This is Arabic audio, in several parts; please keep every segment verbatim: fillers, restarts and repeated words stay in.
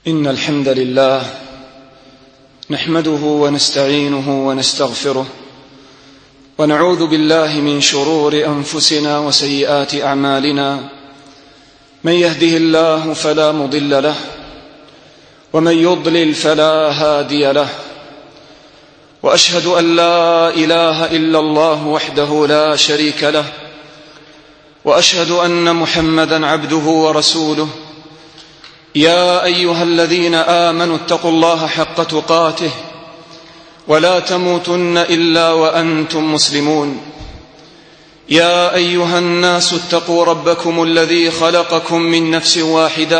إن الحمد لله نحمده ونستعينه ونستغفره ونعوذ بالله من شرور أنفسنا وسيئات أعمالنا. من يهده الله فلا مضل له ومن يضلل فلا هادي له، وأشهد أن لا إله إلا الله وحده لا شريك له، وأشهد أن محمدا عبده ورسوله. يا أيها الذين آمنوا اتقوا الله حق تقاته ولا تموتن إلا وأنتم مسلمون. يا أيها الناس اتقوا ربكم الذي خلقكم من نفس واحدة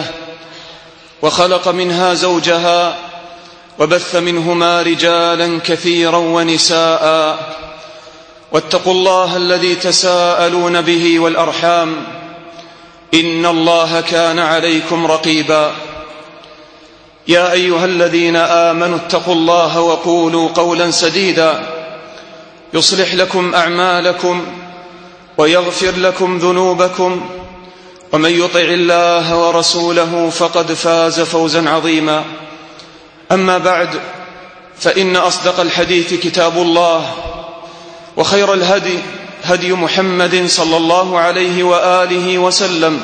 وخلق منها زوجها وبث منهما رجالا كثيرا ونساء، واتقوا الله الذي تساءلون به والأرحام إن الله كان عليكم رقيبا. يا أيها الذين آمنوا اتقوا الله وقولوا قولا سديدا يصلح لكم أعمالكم ويغفر لكم ذنوبكم، ومن يطع الله ورسوله فقد فاز فوزا عظيما. أما بعد، فإن أصدق الحديث كتاب الله، وخير الهدي هدي محمد صلى الله عليه وآله وسلم،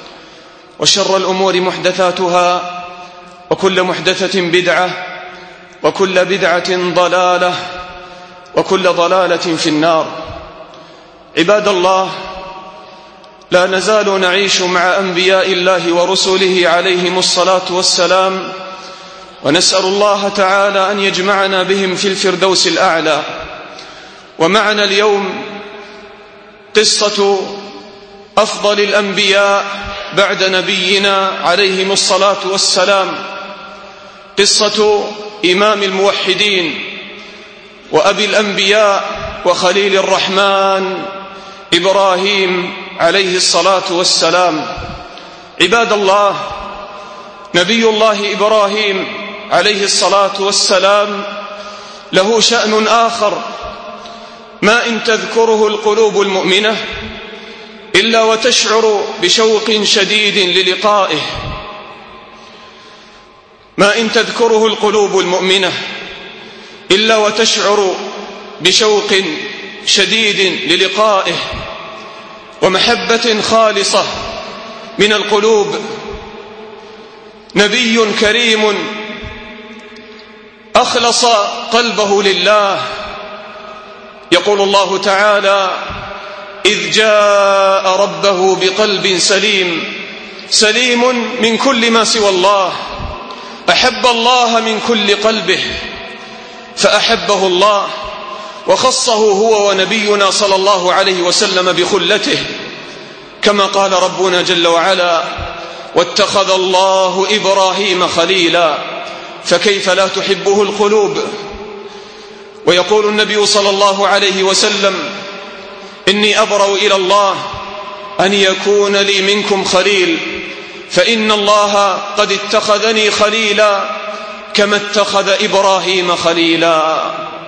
وشر الأمور محدثاتها، وكل محدثة بدعة، وكل بدعة ضلالة، وكل ضلالة في النار. عباد الله، لا نزال نعيش مع أنبياء الله ورسله عليهم الصلاة والسلام، ونسأل الله تعالى أن يجمعنا بهم في الفردوس الأعلى. ومعنا اليوم قصة أفضل الأنبياء بعد نبينا عليهم الصلاة والسلام، قصة إمام الموحدين وأبي الأنبياء وخليل الرحمن إبراهيم عليه الصلاة والسلام. عباد الله، نبي الله إبراهيم عليه الصلاة والسلام له شأن آخر ما إن تذكره القلوب المؤمنة إلا وتشعر بشوق شديد للقائه. ما إن تذكره القلوب المؤمنة إلا وتشعر بشوق شديد للقائه ومحبة خالصة من القلوب. نبي كريم أخلص قلبه لله. يقول الله تعالى: إذ جاء ربه بقلب سليم سليم من كل ما سوى الله، أحب الله من كل قلبه فأحبه الله، وخصه هو ونبينا صلى الله عليه وسلم بخلته، كما قال ربنا جل وعلا: واتخذ الله إبراهيم خليلا. فكيف لا تحبه القلوب؟ ويقول النبي صلى الله عليه وسلم: إني أبرأ إلى الله أن يكون لي منكم خليل، فإن الله قد اتخذني خليلا كما اتخذ إبراهيم خليلا.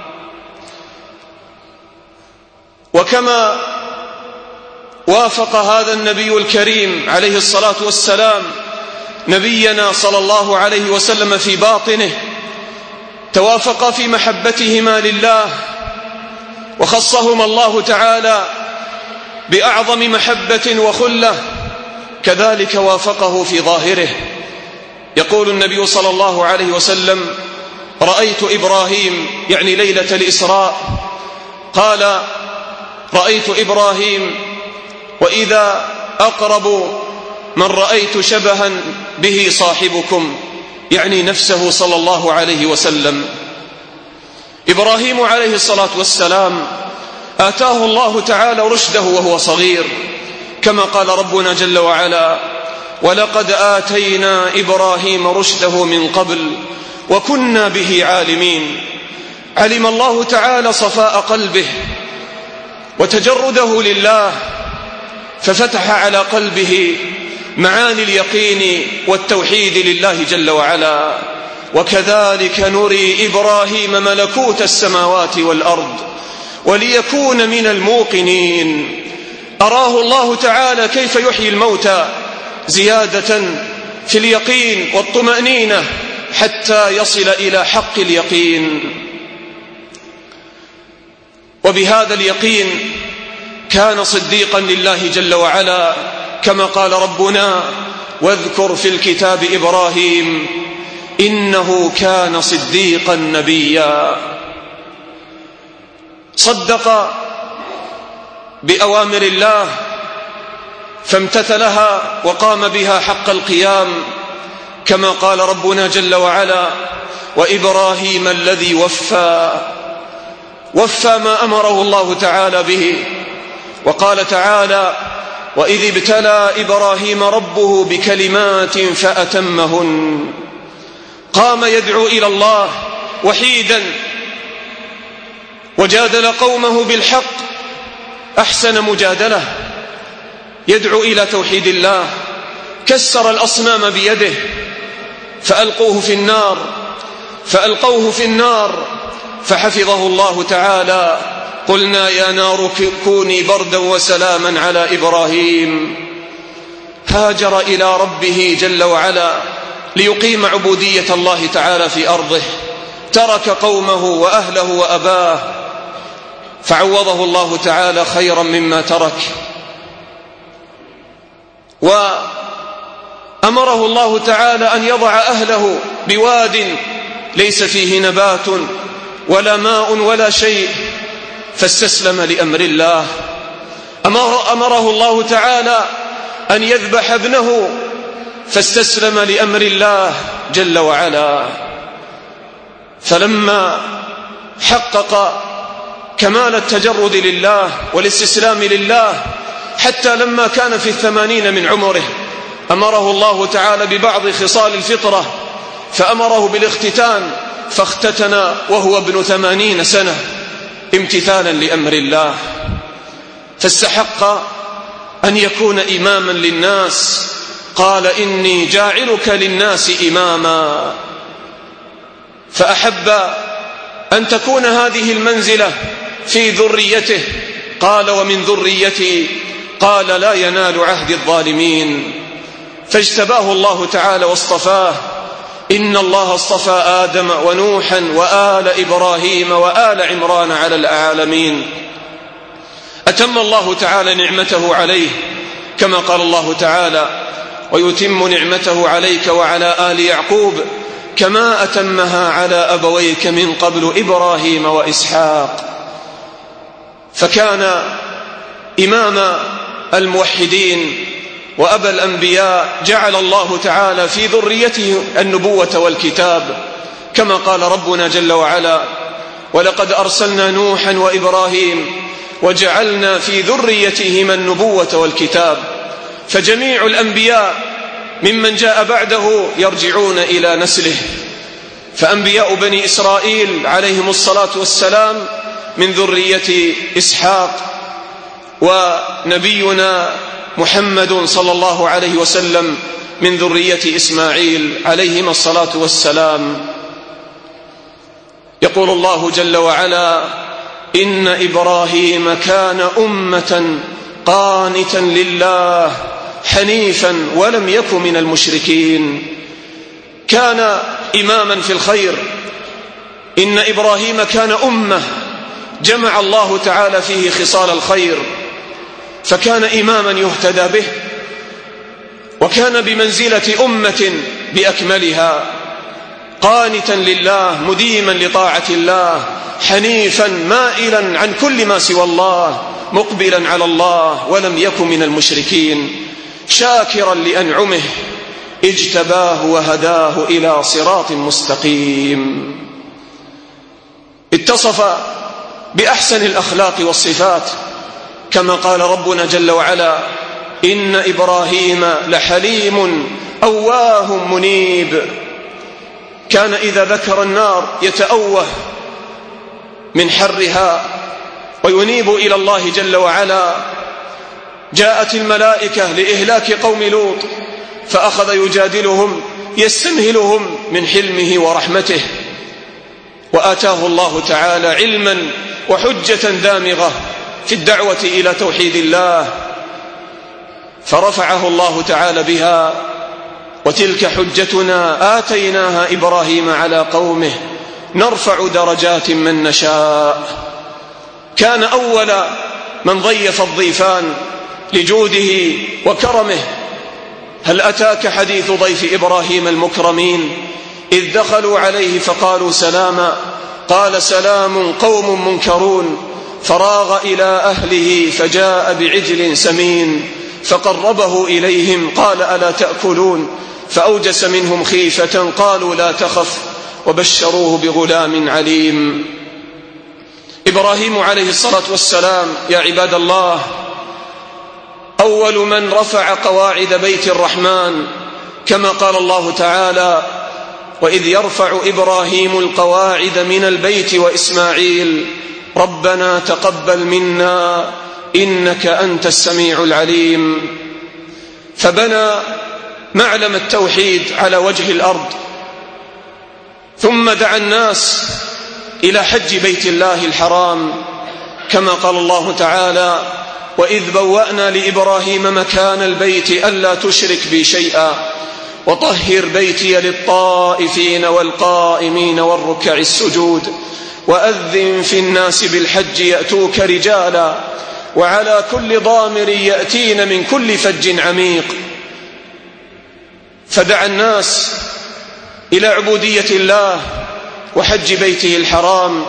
وكما وافق هذا النبي الكريم عليه الصلاة والسلام نبينا صلى الله عليه وسلم في باطنه، توافق في محبتهما لله، وخصهما الله تعالى بأعظم محبة وخلة، كذلك وافقه في ظاهره. يقول النبي صلى الله عليه وسلم: رأيت إبراهيم، يعني ليلة الإسراء، قال: رأيت إبراهيم وإذا أقرب من رأيت شبها به صاحبكم، يعني نفسه صلى الله عليه وسلم. إبراهيم عليه الصلاة والسلام آتاه الله تعالى رشده وهو صغير، كما قال ربنا جل وعلا: ولقد آتينا إبراهيم رشده من قبل وكنا به عالمين. علم الله تعالى صفاء قلبه وتجرده لله، ففتح على قلبه معاني اليقين والتوحيد لله جل وعلا. وكذلك نري إبراهيم ملكوت السماوات والأرض وليكون من الموقنين. أراه الله تعالى كيف يحيي الموتى زيادة في اليقين والطمأنينة حتى يصل إلى حق اليقين. وبهذا اليقين كان صديقا لله جل وعلا، كما قال ربنا: واذكر في الكتاب إبراهيم إنه كان صديقا نبيا. صدق بأوامر الله فامتثلها وقام بها حق القيام، كما قال ربنا جل وعلا: وإبراهيم الذي وفى وفى ما أمره الله تعالى به. وقال تعالى: وإذ ابتلى إبراهيم ربه بكلمات فأتمهن. قام يدعو إلى الله وحيدا، وجادل قومه بالحق أحسن مجادلة، يدعو إلى توحيد الله. كسر الأصنام بيده فألقوه في النار فألقوه في النار فحفظه الله تعالى: قلنا يا نار كوني بردا وسلاما على إبراهيم. هاجر إلى ربه جل وعلا ليقيم عبودية الله تعالى في أرضه، ترك قومه وأهله وأباه، فعوضه الله تعالى خيرا مما ترك. وأمره الله تعالى أن يضع أهله بواد ليس فيه نبات ولا ماء ولا شيء، فاستسلم لأمر الله. أمر أمره الله تعالى أن يذبح ابنه، فاستسلم لأمر الله جل وعلا. فلما حقق كمال التجرد لله والاستسلام لله، حتى لما كان في الثمانين من عمره، أمره الله تعالى ببعض خصال الفطرة، فأمره بالاختتان، فاختتن وهو ابن ثمانين سنة امتثالا لأمر الله. فاستحق أن يكون إماما للناس. قال: إني جاعلك للناس إماما. فأحب أن تكون هذه المنزلة في ذريته. قال: ومن ذريتي. قال: لا ينال عهد الظالمين. فاجتباه الله تعالى واصطفاه. إن الله اصطفى آدم ونوحا وآل إبراهيم وآل عمران على العالمين. أتم الله تعالى نعمته عليه، كما قال الله تعالى: ويتم نعمته عليك وعلى آل يعقوب كما أتمها على أبويك من قبل إبراهيم وإسحاق. فكان إمام الموحدين وأبا الأنبياء، جعل الله تعالى في ذريته النبوة والكتاب، كما قال ربنا جل وعلا: ولقد أرسلنا نوحا وإبراهيم وجعلنا في ذريتهما النبوة والكتاب. فجميع الأنبياء ممن جاء بعده يرجعون إلى نسله. فأنبياء بني إسرائيل عليهم الصلاة والسلام من ذرية إسحاق، ونبينا محمد صلى الله عليه وسلم من ذرية إسماعيل عليهما الصلاة والسلام. يقول الله جل وعلا: إن إبراهيم كان أمة قانتا لله حنيفا ولم يك من المشركين. كان إماما في الخير. إن إبراهيم كان أمة جمع الله تعالى فيه خصال الخير، فكان إماما يهتدى به، وكان بمنزلة أمة بأكملها، قانتا لله مديما لطاعة الله، حنيفا مائلا عن كل ما سوى الله، مقبلا على الله ولم يكن من المشركين، شاكرا لأنعمه اجتباه وهداه إلى صراط مستقيم. اتصف بأحسن الأخلاق والصفات، كما قال ربنا جل وعلا: إن إبراهيم لحليم أواه منيب. كان إذا ذكر النار يتأوه من حرها وينيب إلى الله جل وعلا. جاءت الملائكة لإهلاك قوم لوط فأخذ يجادلهم يستمهلهم من حلمه ورحمته، وآتاه الله تعالى علما وحجة دامغة في الدعوة إلى توحيد الله، فرفعه الله تعالى بها وتلك حجتنا آتيناها إبراهيم على قومه نرفع درجات من نشاء. كان أول من ضيف الضيفان لجوده وكرمه. هل أتاك حديث ضيف إبراهيم المكرمين إذ دخلوا عليه فقالوا سلاما قال سلام قوم منكرون فراغ إلى أهله فجاء بعجل سمين فقربه إليهم قال ألا تأكلون فأوجس منهم خيفة قالوا لا تخف وبشروه بغلام عليم. إبراهيم عليه الصلاة والسلام يا عباد الله أول من رفع قواعد بيت الرحمن، كما قال الله تعالى وإذ يرفع إبراهيم القواعد من البيت وإسماعيل ربنا تقبل منا إنك أنت السميع العليم. فبنى معلم التوحيد على وجه الأرض، ثم دعا الناس إلى حج بيت الله الحرام، كما قال الله تعالى وإذ بوأنا لإبراهيم مكان البيت ألا تشرك بي شيئا وطهر بيتي للطائفين والقائمين والركع السجود وأذن في الناس بالحج يأتوك رجالا وعلى كل ضامر يأتين من كل فج عميق. فدعا الناس إلى عبودية الله وحج بيته الحرام،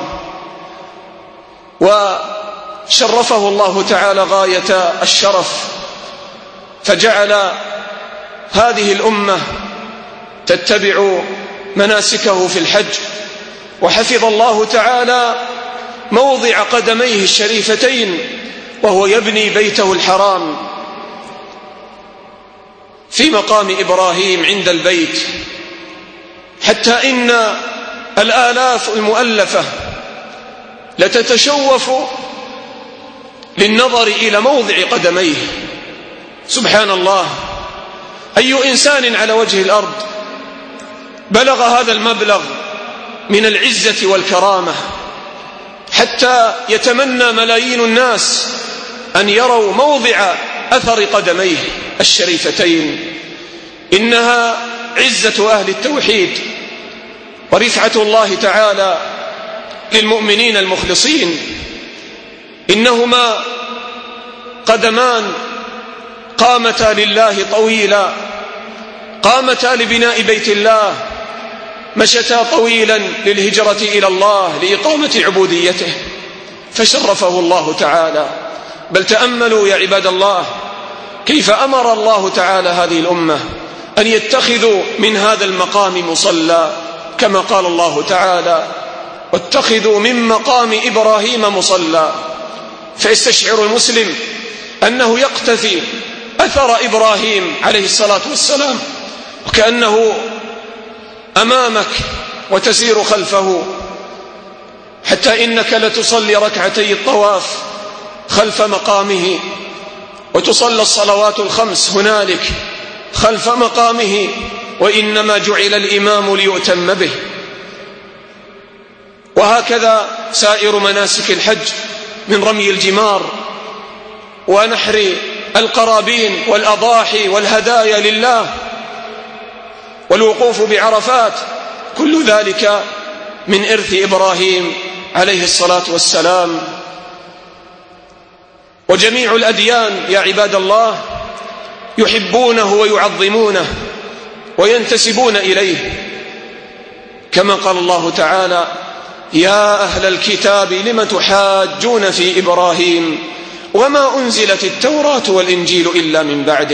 وشرفه الله تعالى غاية الشرف، فجعل هذه الأمة تتبع مناسكه في الحج. وحفظ الله تعالى موضع قدميه الشريفتين وهو يبني بيته الحرام في مقام إبراهيم عند البيت، حتى إن الآلاف المؤلفة لتتشوف للنظر إلى موضع قدميه. سبحان الله، أي إنسان على وجه الأرض بلغ هذا المبلغ من العزة والكرامة حتى يتمنى ملايين الناس أن يروا موضع أثر قدميه الشريفتين؟ إنها عزة أهل التوحيد ورفعة الله تعالى للمؤمنين المخلصين. إنهما قدمان قامتا لله طويلا، قامتا لبناء بيت الله، مشتا طويلا للهجرة إلى الله لإقامة عبوديته، فشرفه الله تعالى. بل تأملوا يا عباد الله كيف أمر الله تعالى هذه الأمة أن يتخذوا من هذا المقام مصلى، كما قال الله تعالى واتخذوا من مقام إبراهيم مصلى. فيستشعر المسلم أنه يقتفي أثر إبراهيم عليه الصلاة والسلام، وكأنه أمامك وتسير خلفه، حتى إنك لتصلي ركعتي الطواف خلف مقامه، وتصلى الصلوات الخمس هنالك خلف مقامه، وإنما جعل الإمام ليؤتم به. وهكذا سائر مناسك الحج من رمي الجمار ونحر القرابين والأضاحي والهدايا لله والوقوف بعرفات، كل ذلك من إرث إبراهيم عليه الصلاة والسلام. وجميع الأديان يا عباد الله يحبونه ويعظمونه وينتسبون إليه، كما قال الله تعالى يا أهل الكتاب لم تحاجون في إبراهيم وما أنزلت التوراة والإنجيل إلا من بعده.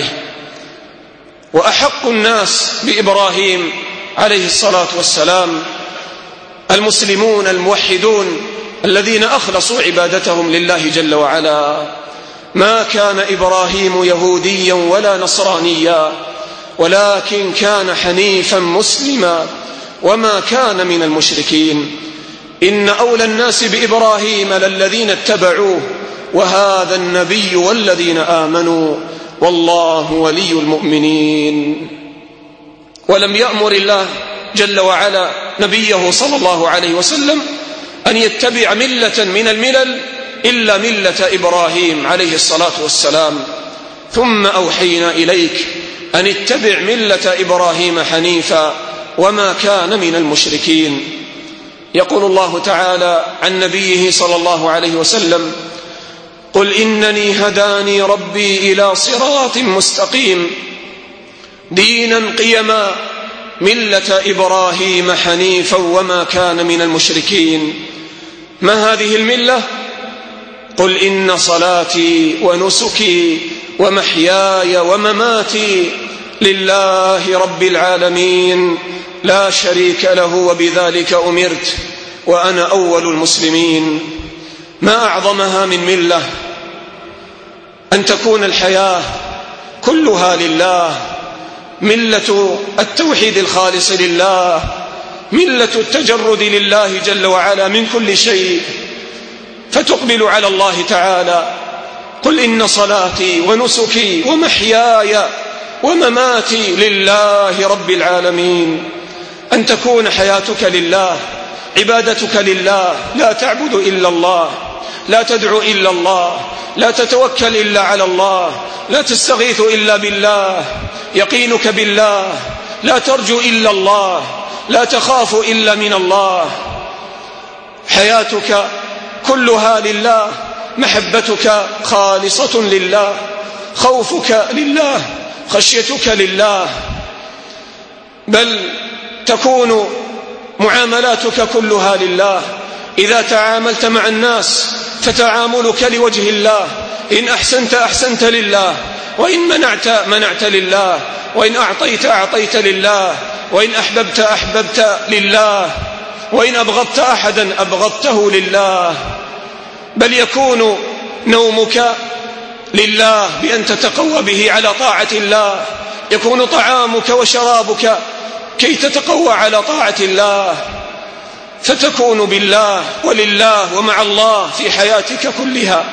وأحق الناس بإبراهيم عليه الصلاة والسلام المسلمون الموحدون الذين أخلصوا عبادتهم لله جل وعلا. ما كان إبراهيم يهوديا ولا نصرانيا ولكن كان حنيفا مسلما وما كان من المشركين. إن أولى الناس بإبراهيم للذين اتبعوه وهذا النبي والذين آمنوا والله ولي المؤمنين. ولم يأمر الله جل وعلا نبيه صلى الله عليه وسلم أن يتبع ملة من الملل إلا ملة إبراهيم عليه الصلاة والسلام. ثم أوحينا إليك أن اتبع ملة إبراهيم حنيفا وما كان من المشركين. يقول الله تعالى عن نبيه صلى الله عليه وسلم: قل إنني هداني ربي إلى صراط مستقيم دينا قيما ملة إبراهيم حنيفا وما كان من المشركين. ما هذه الملة؟ قل إن صلاتي ونسكي ومحياي ومماتي لله رب العالمين لا شريك له وبذلك أمرت وأنا أول المسلمين. ما أعظمها من ملة أن تكون الحياة كلها لله، ملة التوحيد الخالص لله، ملة التجرد لله جل وعلا من كل شيء، فتقبل على الله تعالى. قل إن صلاتي ونسكي ومحياي ومماتي لله رب العالمين. أن تكون حياتك لله، عبادتك لله، لا تعبد إلا الله، لا تدعو إلا الله، لا تتوكل إلا على الله، لا تستغيث إلا بالله، يقينك بالله، لا ترجو إلا الله، لا تخاف إلا من الله. حياتك كلها لله، محبتك خالصة لله، خوفك لله، خشيتك لله، بل تكون معاملاتك كلها لله. إذا تعاملت مع الناس فتعاملك لوجه الله، إن أحسنت أحسنت لله، وإن منعت منعت لله، وإن أعطيت أعطيت لله، وإن أحببت أحببت لله، وإن أبغضت أحدا أبغضته لله. بل يكون نومك لله بأن تتقوى به على طاعة الله، يكون طعامك وشرابك كي تتقوى على طاعة الله، فتكون بالله ولله ومع الله في حياتك كلها.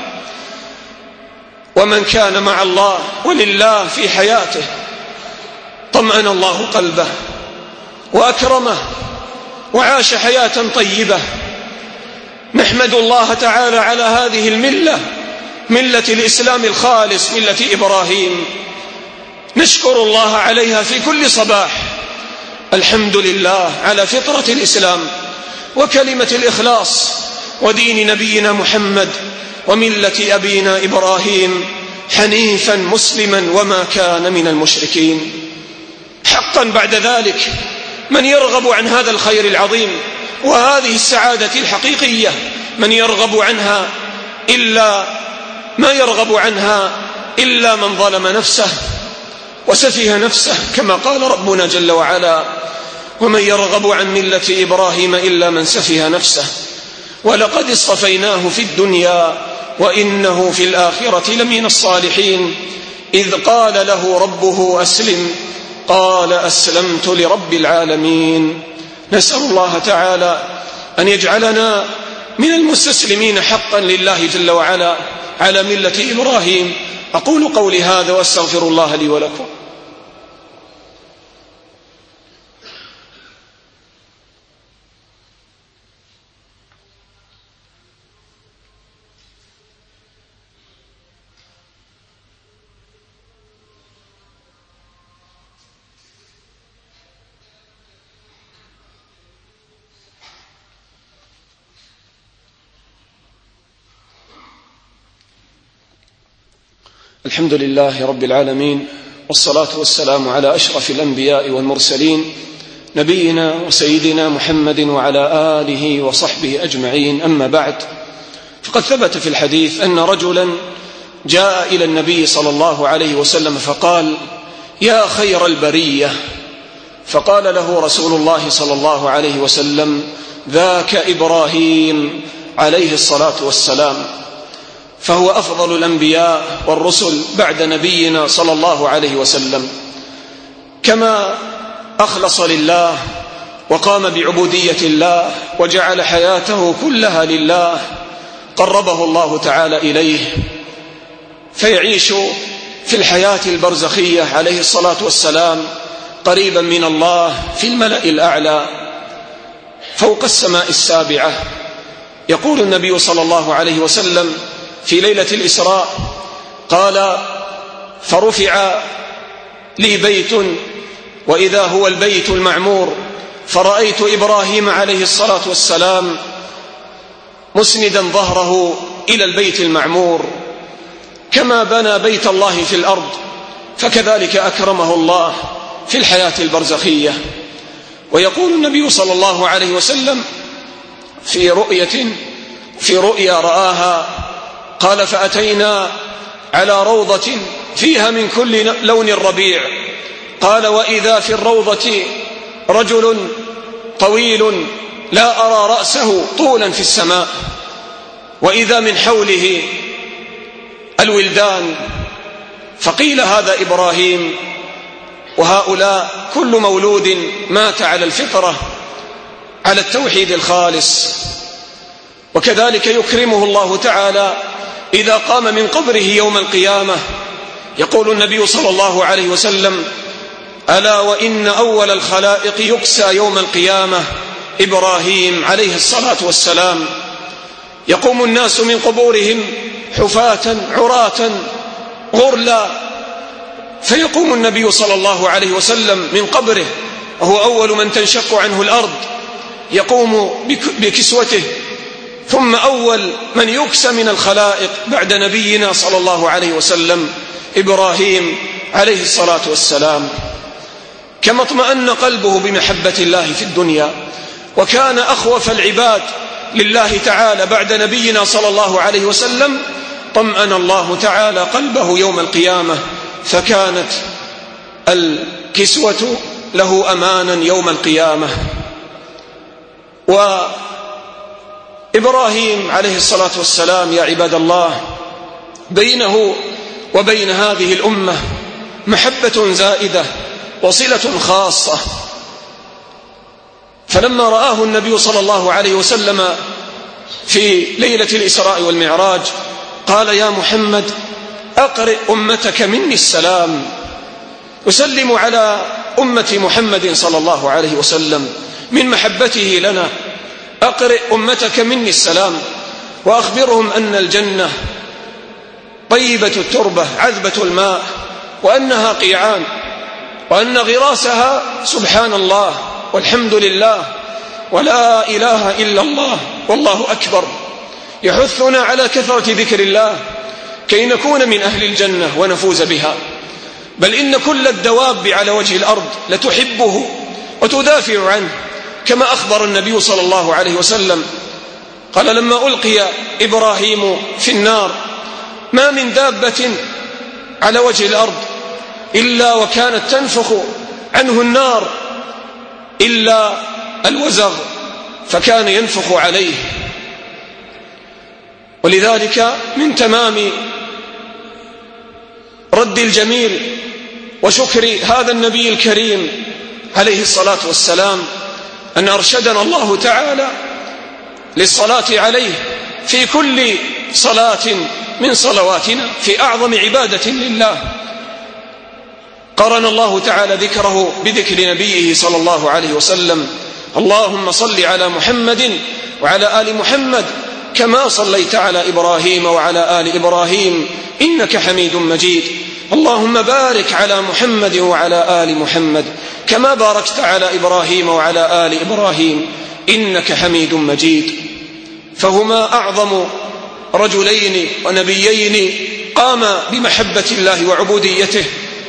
ومن كان مع الله ولله في حياته طمأن الله قلبه وأكرمه وعاش حياة طيبة. نحمد الله تعالى على هذه الملة، ملة الإسلام الخالص، ملة إبراهيم، نشكر الله عليها في كل صباح. الحمد لله على فطرة الإسلام وكلمة الإخلاص ودين نبينا محمد وملة أبينا إبراهيم حنيفا مسلما وما كان من المشركين. حقا بعد ذلك من يرغب عن هذا الخير العظيم وهذه السعادة الحقيقية، من يرغب عنها إلا ما يرغب عنها إلا من ظلم نفسه وسفه نفسه، كما قال ربنا جل وعلا: ومن يرغب عن ملة إبراهيم إلا من سفه نفسه ولقد اصطفيناه في الدنيا وإنه في الآخرة لمن الصالحين. إذ قال له ربه أسلم قال أسلمت لرب العالمين. نسأل الله تعالى أن يجعلنا من المستسلمين حقا لله جل وعلا على ملة إبراهيم. أقول قولي هذا وأستغفر الله لي ولكم. الحمد لله رب العالمين، والصلاة والسلام على أشرف الأنبياء والمرسلين، نبينا وسيدنا محمد وعلى آله وصحبه أجمعين. أما بعد، فقد ثبت في الحديث أن رجلا جاء إلى النبي صلى الله عليه وسلم فقال: يا خير البرية. فقال له رسول الله صلى الله عليه وسلم: ذاك إبراهيم عليه الصلاة والسلام، فهو أفضل الأنبياء والرسل بعد نبينا صلى الله عليه وسلم. كما أخلص لله وقام بعبودية الله وجعل حياته كلها لله، قربه الله تعالى إليه فيعيش في الحياة البرزخية عليه الصلاة والسلام قريبا من الله في الملأ الأعلى فوق السماء السابعة. يقول النبي صلى الله عليه وسلم في ليلة الإسراء قال: فرفع لي بيت وإذا هو البيت المعمور، فرأيت إبراهيم عليه الصلاة والسلام مسندا ظهره إلى البيت المعمور، كما بنى بيت الله في الأرض فكذلك أكرمه الله في الحياة البرزخية. ويقول النبي صلى الله عليه وسلم في رؤية في رؤيا رآها، قال: فأتينا على روضة فيها من كل لون ربيع، قال: وإذا في الروضة رجل طويل لا أرى رأسه طولا في السماء، وإذا من حوله الولدان، فقيل: هذا إبراهيم. وهؤلاء كل مولود مات على الفطرة على التوحيد الخالص. وكذلك يكرمه الله تعالى إذا قام من قبره يوم القيامة. يقول النبي صلى الله عليه وسلم: ألا وإن أول الخلائق يكسى يوم القيامة إبراهيم عليه الصلاة والسلام. يقوم الناس من قبورهم حفاة عراة غرلا، فيقوم النبي صلى الله عليه وسلم من قبره وهو أول من تنشق عنه الأرض، يقوم بكسوته، ثم أول من يكسى من الخلائق بعد نبينا صلى الله عليه وسلم إبراهيم عليه الصلاة والسلام. كما اطمأن قلبه بمحبة الله في الدنيا وكان أخوف العباد لله تعالى بعد نبينا صلى الله عليه وسلم، طمأن الله تعالى قلبه يوم القيامة، فكانت الكسوة له أمانا يوم القيامة. وإبراهيم عليه الصلاة والسلام يا عباد الله بينه وبين هذه الأمة محبة زائدة وصلة خاصة. فلما رآه النبي صلى الله عليه وسلم في ليلة الإسراء والمعراج قال: يا محمد أقرئ أمتك مني السلام. أسلم على أمة محمد صلى الله عليه وسلم من محبته لنا. أقرئ أمتك مني السلام وأخبرهم أن الجنة طيبة التربة عذبة الماء، وأنها قيعان، وأن غراسها سبحان الله والحمد لله ولا إله إلا الله والله أكبر. يحثنا على كثرة ذكر الله كي نكون من أهل الجنة ونفوز بها. بل إن كل الدواب على وجه الأرض لتحبه وتدافع عنه، كما أخبر النبي صلى الله عليه وسلم قال: لما ألقي إبراهيم في النار ما من دابة على وجه الأرض إلا وكانت تنفخ عنه النار إلا الوزغ، فكان ينفخ عليه. ولذلك من تمام رد الجميل وشكر هذا النبي الكريم عليه الصلاة والسلام أن أرشدنا الله تعالى للصلاة عليه في كل صلاة من صلواتنا، في أعظم عبادة لله. قرن الله تعالى ذكره بذكر نبيه صلى الله عليه وسلم: اللهم صل على محمد وعلى آل محمد كما صليت على إبراهيم وعلى آل إبراهيم إنك حميد مجيد. اللهم بارك على محمد وعلى آل محمد كما باركت على إبراهيم وعلى آل إبراهيم إنك حميد مجيد. فهما أعظم رجلين ونبيين قاما بمحبة الله وعبوديته،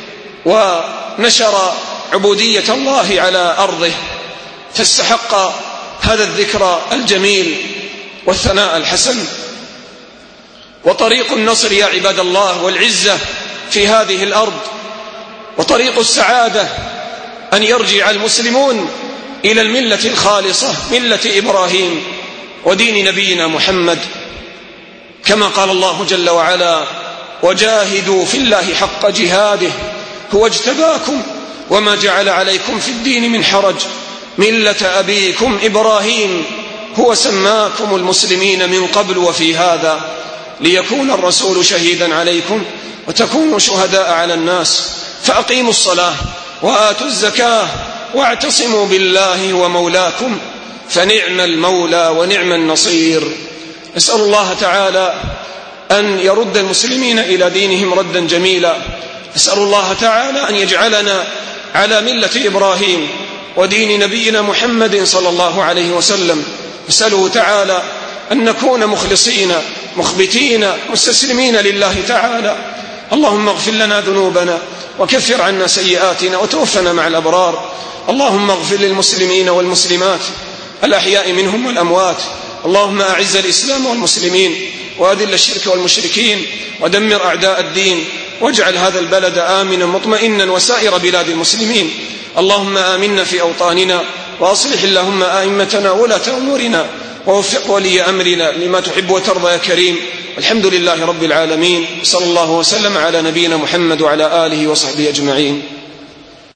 ونشر عبودية الله على أرضه، فاستحق هذا الذكر الجميل والثناء الحسن. وطريق النصر يا عباد الله والعزة في هذه الأرض وطريق السعادة أن يرجع المسلمون إلى الملة الخالصة، ملة إبراهيم ودين نبينا محمد، كما قال الله جل وعلا: وجاهدوا في الله حق جهاده هو اجتباكم وما جعل عليكم في الدين من حرج ملة أبيكم إبراهيم هو سماكم المسلمين من قبل وفي هذا ليكون الرسول شهيدا عليكم وتكونوا شهداء على الناس فأقيموا الصلاة وآتوا الزكاة واعتصموا بالله ومولاكم فنعم المولى ونعم النصير. أسأل الله تعالى أن يرد المسلمين إلى دينهم ردا جميلا، أسأل الله تعالى أن يجعلنا على ملة إبراهيم ودين نبينا محمد صلى الله عليه وسلم. أسأله تعالى أن نكون مخلصين مخبتين مستسلمين لله تعالى. اللهم اغفر لنا ذنوبنا وكفر عنا سيئاتنا وتوفنا مع الأبرار. اللهم اغفر للمسلمين والمسلمات الأحياء منهم والأموات. اللهم أعز الإسلام والمسلمين وأذل الشرك والمشركين ودمر أعداء الدين، واجعل هذا البلد آمنا مطمئنا وسائر بلاد المسلمين. اللهم آمنا في أوطاننا، وأصلح اللهم آئمتنا ولاة أمورنا، ووفق ولي أمرنا لما تحب وترضى يا كريم. الحمد لله رب العالمين، صلى الله وسلم على نبينا محمد وعلى آله وصحبه أجمعين.